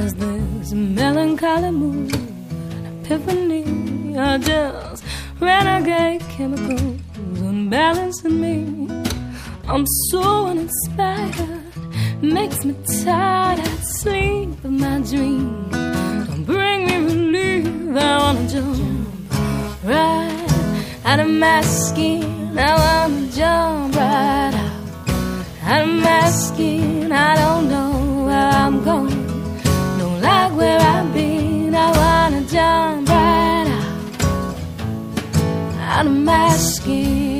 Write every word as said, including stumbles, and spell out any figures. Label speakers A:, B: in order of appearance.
A: Does this melancholy mood, an epiphany, or just renegade chemicals unbalancing me? I'm so uninspired, makes me tired. I'd sleep in my dreams, don't bring me relief. I wanna jump right out of my skin. I wanna jump right out, out of my skin. I don't know where I'm going, don't like where I've been. I wanna jump right out, out of my skin.